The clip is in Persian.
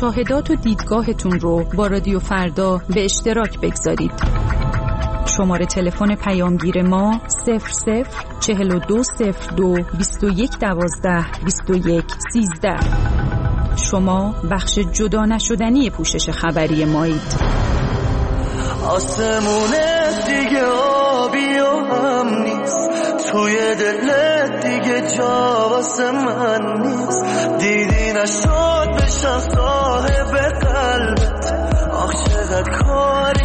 مشاهدات و دیدگاهتون رو با رادیو فردا به اشتراک بگذارید. شماره تلفن پیامگیر ما 00420221122113. شما بخش جدا نشدنی پوشش خبری مایید. آسمونه دیگه آبی و هم نیست، توی دلت دیگه جا واسه من نیست. دیدی نشد بشم صاحب قلبت، آخ چقدر کاری